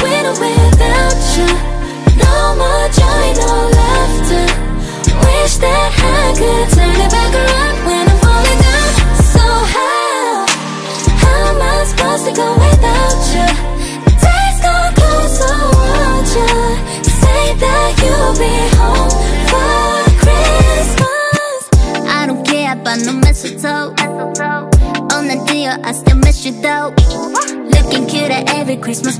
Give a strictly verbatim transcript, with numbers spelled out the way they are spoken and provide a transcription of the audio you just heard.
with or without you. No more joy, no laughter. Wish that I could turn it back around when I'm falling down. So how, how am I supposed to go without you? Days gone cold, so won't you say that you'll be home for Christmas? I don't care about no mistletoe. On the deal, I still miss you though. Looking cute at every Christmas